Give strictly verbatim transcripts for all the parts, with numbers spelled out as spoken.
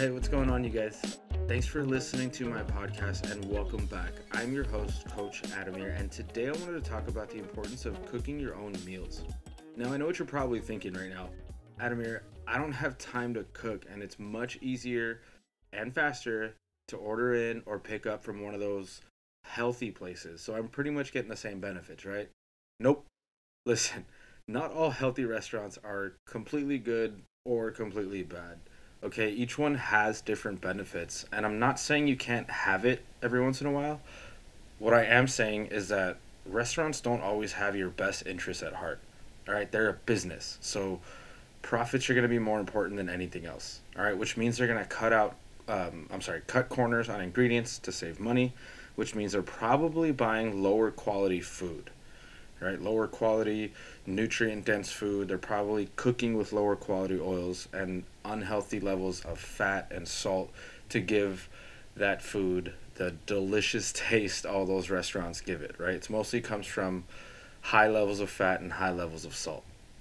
Hey, what's going on, you guys? Thanks for listening to my podcast and welcome back. I'm your host, Coach Adamir, and today I wanted to talk about the importance of cooking your own meals. Now, I know what you're probably thinking right now. Adamir, I don't have time to cook, and it's much easier and faster to order in or pick up from one of those healthy places. So I'm pretty much getting the same benefits, right? Nope. Listen, not all healthy restaurants are completely good or completely bad. Okay, each one has different benefits, and I'm not saying you can't have it every once in a while. What I am saying is that restaurants don't always have your best interests at heart. All right, they're a business, so profits are going to be more important than anything else. All right, which means they're going to cut out, um, I'm sorry, cut corners on ingredients to save money, which means they're probably buying lower quality food, right? Lower quality, nutrient dense food. They're probably cooking with lower quality oils and unhealthy levels of fat and salt to give that food the delicious taste all those restaurants give it, right? It's mostly comes from high levels of fat and high levels of salt.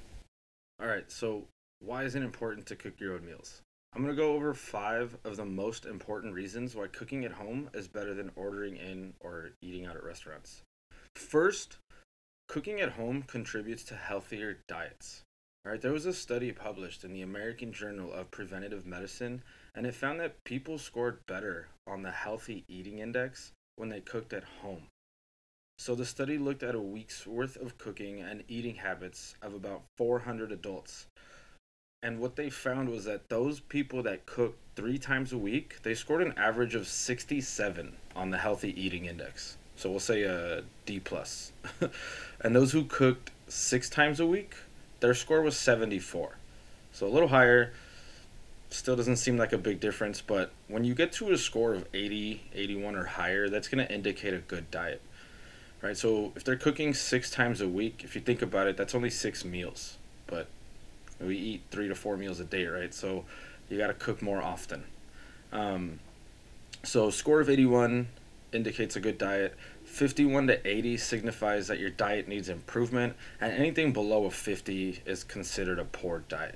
All right, so why is it important to cook your own meals? I'm going to go over five of the most important reasons why cooking at home is better than ordering in or eating out at restaurants. First, cooking at home contributes to healthier diets. All right, there was a study published in the American Journal of Preventive Medicine, and it found that people scored better on the healthy eating index when they cooked at home. So the study looked at a week's worth of cooking and eating habits of about four hundred adults. And what they found was that those people that cooked three times a week, they scored an average of sixty-seven on the healthy eating index. So we'll say a D plus. And those who cooked six times a week, their score was seventy-four. So a little higher. Still doesn't seem like a big difference, but when you get to a score of eighty, eighty-one or higher, that's going to indicate a good diet. Right? So if they're cooking six times a week, if you think about it, that's only six meals. But we eat three to four meals a day, right? So you got to cook more often. Um, so score of eighty-one indicates a good diet. fifty-one to eighty signifies that your diet needs improvement, and anything below a fifty is considered a poor diet.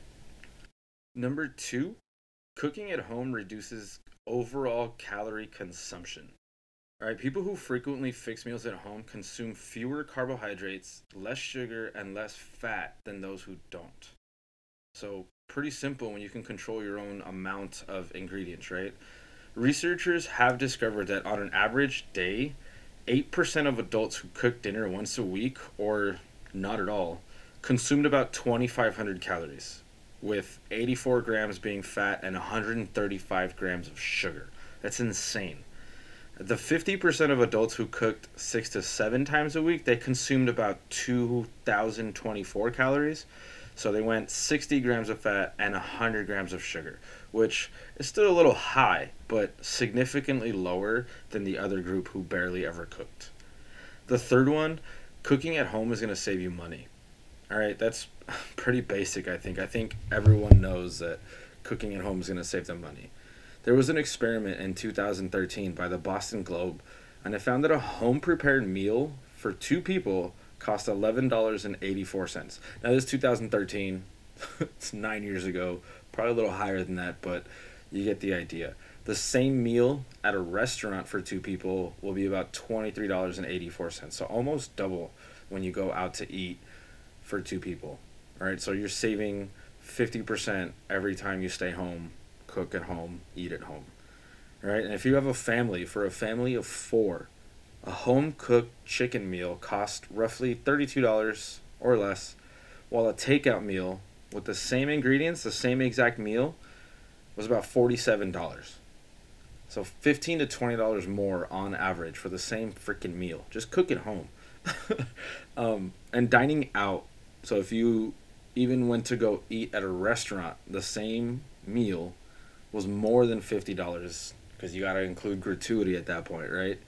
Number two, cooking at home reduces overall calorie consumption. All right, people who frequently fix meals at home consume fewer carbohydrates, less sugar, and less fat than those who don't. So, pretty simple when you can control your own amount of ingredients, right? Researchers have discovered that on an average day, eight percent of adults who cook dinner once a week, or not at all, consumed about twenty-five hundred calories, with eighty-four grams being fat and one hundred thirty-five grams of sugar. That's insane. The fifty percent of adults who cooked six to seven times a week, they consumed about two thousand twenty-four calories. So they went sixty grams of fat and one hundred grams of sugar, which is still a little high, but significantly lower than the other group who barely ever cooked. The third one, cooking at home is going to save you money. All right, that's pretty basic, I think. I think everyone knows that cooking at home is going to save them money. There was an experiment in two thousand thirteen by the Boston Globe, and it found that a home-prepared meal for two people cost eleven dollars and eighty-four cents. Now, this is two thousand thirteen. It's nine years ago. Probably a little higher than that, but you get the idea. The same meal at a restaurant for two people will be about twenty-three dollars and eighty-four cents. So almost double when you go out to eat for two people. All right, so you're saving fifty percent every time you stay home, cook at home, eat at home. All right, and if you have a family, for a family of four, a home-cooked chicken meal costs roughly thirty-two dollars or less, while a takeout meal with the same ingredients, the same exact meal, was about forty-seven dollars. So fifteen to twenty dollars more on average for the same freaking meal. Just cook at home. um, and dining out, so if you even went to go eat at a restaurant, the same meal was more than fifty dollars because you got to include gratuity at that point, right?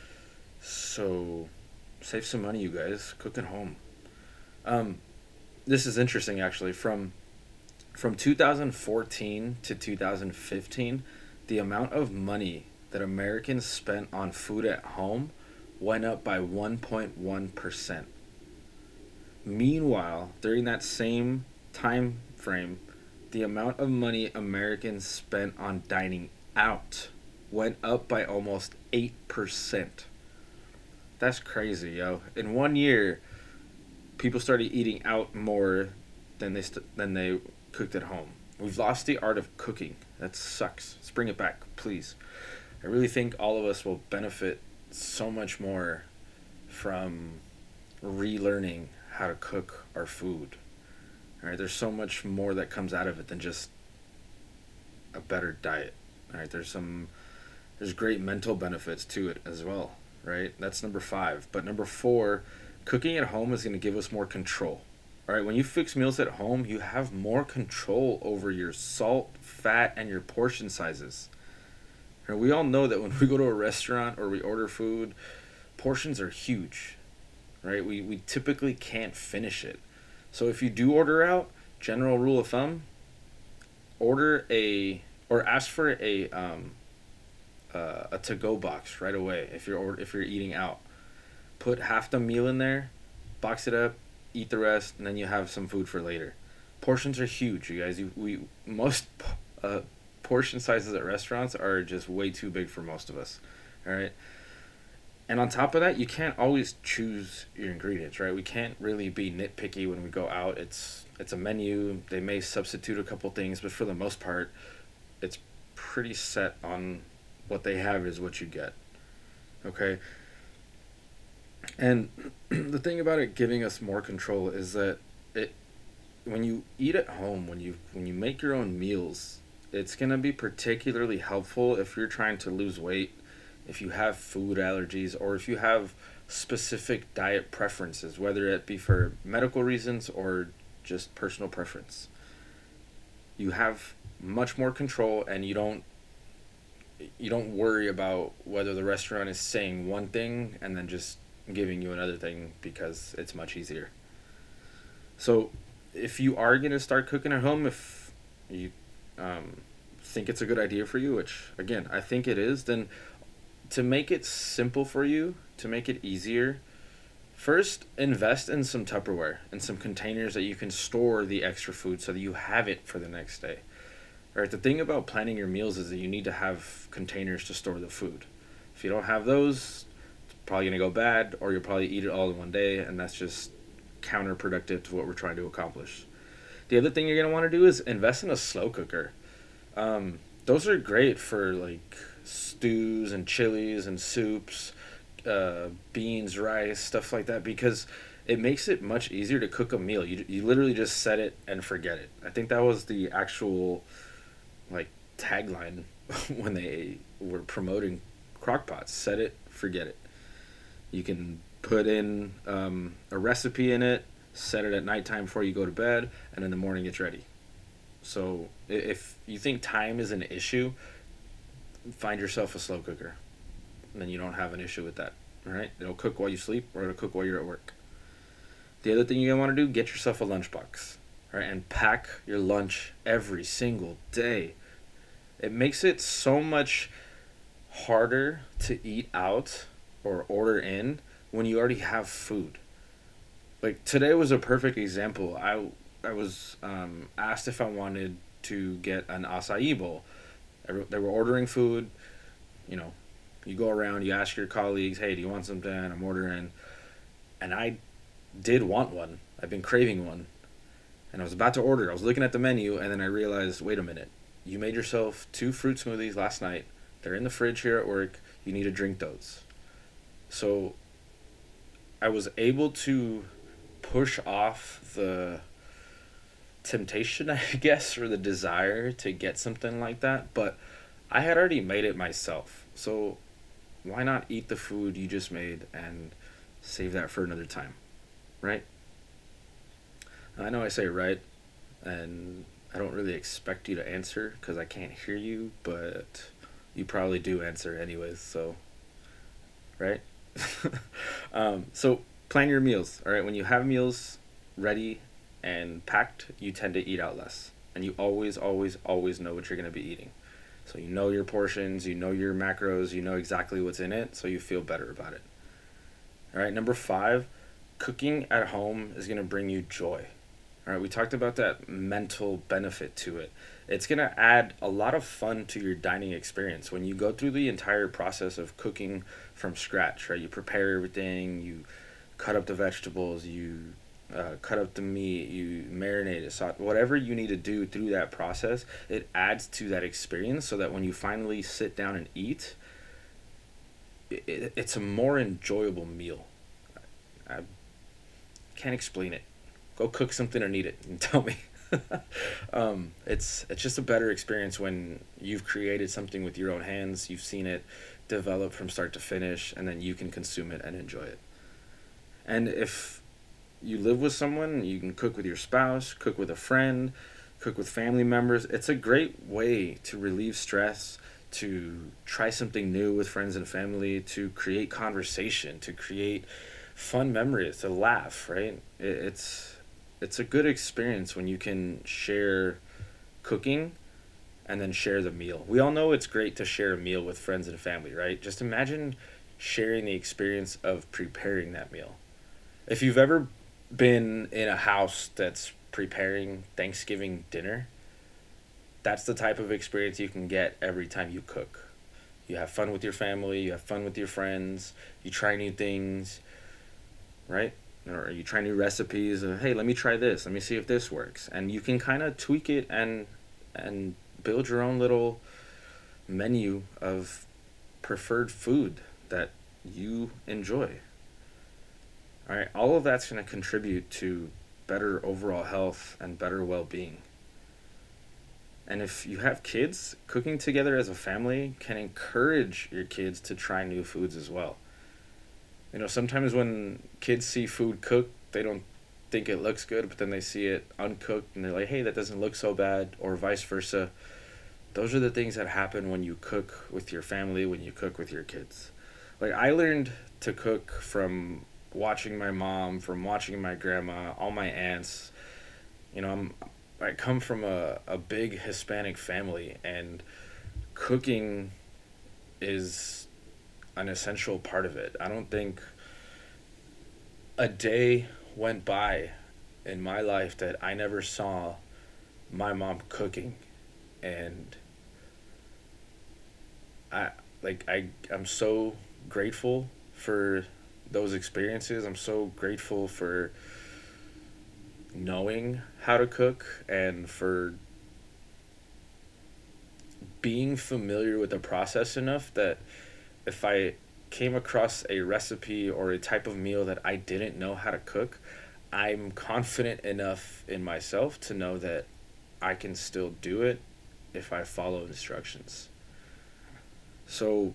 So save some money, you guys. Cook at home. Um, this is interesting, actually. From from two thousand fourteen to two thousand fifteen, the amount of money that Americans spent on food at home went up by one point one percent. Meanwhile, during that same time frame, the amount of money Americans spent on dining out went up by almost eight percent. That's crazy, yo. In one year, people started eating out more than they st- than they cooked at home. We've lost the art of cooking. That sucks. Let's bring it back, please. I really think all of us will benefit so much more from relearning how to cook our food. All right, there's so much more that comes out of it than just a better diet. All right, there's some there's great mental benefits to it as well, right? That's number five. But number four, cooking at home is going to give us more control. All right, when you fix meals at home, you have more control over your salt, fat, and your portion sizes. And we all know that when we go to a restaurant or we order food, portions are huge, right? We, we typically can't finish it. So if you do order out, general rule of thumb, order a, or ask for a, um, uh, a to-go box right away if you're, or, if you're eating out. Put half the meal in there, box it up, eat the rest, and then you have some food for later. Portions are huge, you guys. You, we most uh, portion sizes at restaurants are just way too big for most of us. All right. And on top of that, you can't always choose your ingredients, right? We can't really be nitpicky when we go out. It's it's a menu. They may substitute a couple things, but for the most part, it's pretty set on what they have is what you get. Okay. And the thing about it giving us more control is that it when you eat at home, when you when you make your own meals, it's going to be particularly helpful if you're trying to lose weight, if you have food allergies, or if you have specific diet preferences, whether it be for medical reasons or just personal preference. You have much more control, and you don't you don't worry about whether the restaurant is saying one thing and then just giving you another thing because it's much easier. So if you are going to start cooking at home, if you um, think it's a good idea for you, which again I think it is, then to make it simple for you, to make it easier, first invest in some Tupperware and some containers that you can store the extra food so that you have it for the next day. All right, the thing about planning your meals is that you need to have containers to store the food. If you don't have those, it's probably going to go bad, or you'll probably eat it all in one day, and that's just counterproductive to what we're trying to accomplish. The other thing you're going to want to do is invest in a slow cooker. Um, those are great for like stews and chilies and soups, uh, beans, rice, stuff like that, because it makes it much easier to cook a meal. You you literally just set it and forget it. I think that was the actual like tagline when they were promoting crockpots. Set it, forget it. You can put in um, a recipe in it, set it at nighttime before you go to bed, and in the morning it's ready. So if you think time is an issue, find yourself a slow cooker, and then you don't have an issue with that. All right, it'll cook while you sleep, or it'll cook while you're at work. The other thing you're gonna want to do, get yourself a lunchbox, all right, and pack your lunch every single day. It makes it so much harder to eat out or order in when you already have food. Like today was a perfect example. I I was um, asked if I wanted to get an acai bowl. They were ordering food. You know, you go around, you ask your colleagues, hey, do you want something? I'm ordering. And I did want one. I've been craving one. And I was about to order. I was looking at the menu, and then I realized, wait a minute. You made yourself two fruit smoothies last night. They're in the fridge here at work. You need to drink those. So I was able to push off the temptation, I guess, or the desire to get something like that, but I had already made it myself. So why not eat the food you just made and save that for another time, right? I know I say right, and I don't really expect you to answer because I can't hear you, but you probably do answer anyways, so, right? um, so plan your meals, all right? When you have meals ready and packed, you tend to eat out less, and you always always always know what you're going to be eating. So you know your portions, you know your macros, you know exactly what's in it, so you feel better about it. All right, number five, cooking at home is going to bring you joy. All right, we talked about that mental benefit to it. It's going to add a lot of fun to your dining experience when you go through the entire process of cooking from scratch, right? You prepare everything, you cut up the vegetables, you uh, cut up the meat, you marinate it, so whatever you need to do through that process, it adds to that experience so that when you finally sit down and eat, it, it's a more enjoyable meal. I can't explain it. Go cook something and eat it and tell me. um, it's it's just a better experience when you've created something with your own hands. You've seen it develop from start to finish, and then you can consume it and enjoy it. And if you live with someone, you can cook with your spouse, cook with a friend, cook with family members. It's a great way to relieve stress, to try something new with friends and family, to create conversation, to create fun memories, to laugh, right? It, it's it's a good experience when you can share cooking and then share the meal. We all know it's great to share a meal with friends and family, right? Just imagine sharing the experience of preparing that meal. If you've ever been in a house that's preparing Thanksgiving dinner, that's the type of experience you can get every time you cook. You have fun with your family, you have fun with your friends, you try new things, right? Or you try new recipes. Uh, hey, let me try this. Let me see if this works. And you can kind of tweak it and and build your own little menu of preferred food that you enjoy. All right, all of that's going to contribute to better overall health and better well-being. And if you have kids, cooking together as a family can encourage your kids to try new foods as well. You know, sometimes when kids see food cooked, they don't think it looks good, but then they see it uncooked and they're like, hey, that doesn't look so bad, or vice versa. Those are the things that happen when you cook with your family, when you cook with your kids. Like, I learned to cook from watching my mom, from watching my grandma, all my aunts. You know, I'm I come from a, a big Hispanic family, and cooking is an essential part of it. I don't think a day went by in my life that I never saw my mom cooking. And I like I I'm so grateful for those experiences. I'm so grateful for knowing how to cook and for being familiar with the process enough that if I came across a recipe or a type of meal that I didn't know how to cook, I'm confident enough in myself to know that I can still do it if I follow instructions. So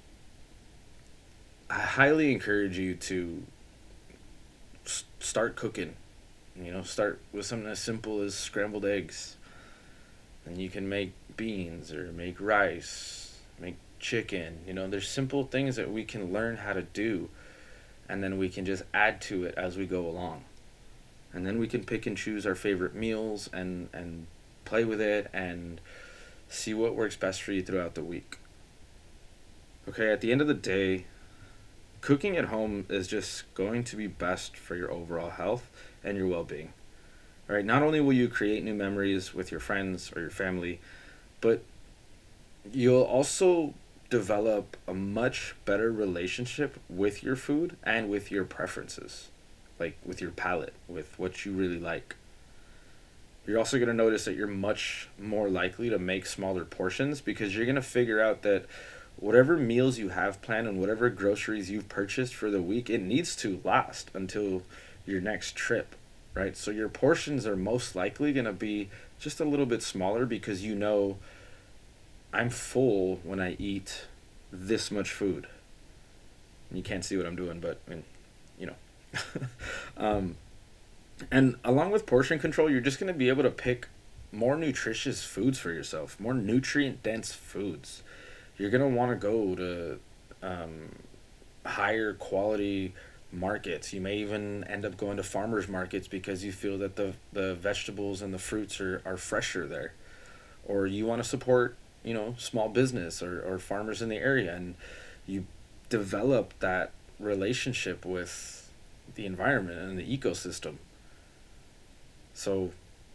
I highly encourage you to s- start cooking. You know, start with something as simple as scrambled eggs. And you can make beans or make rice, make chicken. You know, there's simple things that we can learn how to do, and then we can just add to it as we go along. And then we can pick and choose our favorite meals and, and play with it and see what works best for you throughout the week. Okay, at the end of the day, cooking at home is just going to be best for your overall health and your well-being. All right, not only will you create new memories with your friends or your family, but you'll also develop a much better relationship with your food and with your preferences, like with your palate, with what you really like. You're also going to notice that you're much more likely to make smaller portions because you're going to figure out that whatever meals you have planned and whatever groceries you've purchased for the week, it needs to last until your next trip, right? So your portions are most likely going to be just a little bit smaller because you know I'm full when I eat this much food. You can't see what I'm doing, but I mean, you know. um, and along with portion control, you're just going to be able to pick more nutritious foods for yourself, more nutrient dense foods. You're going to want to go to um, higher quality markets. You may even end up going to farmers markets because you feel that the, the vegetables and the fruits are, are fresher there. Or you want to support, you know, small business or, or farmers in the area, and you develop that relationship with the environment and the ecosystem. So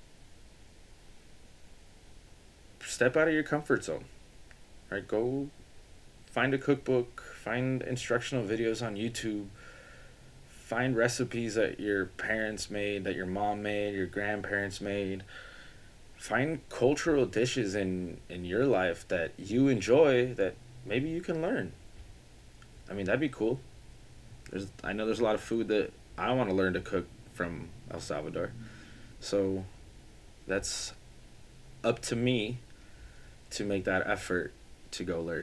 step out of your comfort zone. Right? Go find a cookbook, find instructional videos on YouTube, find recipes that your parents made, that your mom made, your grandparents made. Find cultural dishes in in your life that you enjoy that maybe you can learn. I mean, that'd be cool. There's I know there's a lot of food that I want to learn to cook from El Salvador. So that's up to me to make that effort to go learn.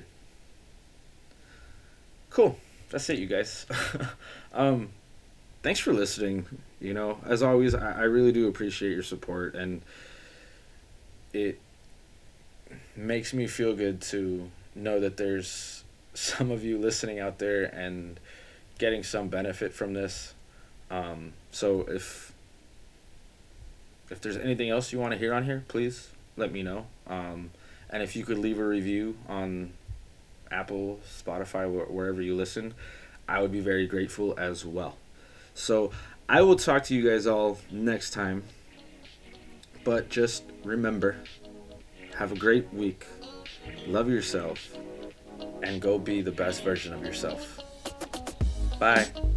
Cool. That's it, you guys. um, thanks for listening. You know, as always, I, I really do appreciate your support, and it makes me feel good to know that there's some of you listening out there and getting some benefit from this. Um, so if if there's anything else you want to hear on here, please let me know. Um, and if you could leave a review on Apple, Spotify, wh- wherever you listen, I would be very grateful as well. So I will talk to you guys all next time. But just remember, have a great week, love yourself, and go be the best version of yourself. Bye.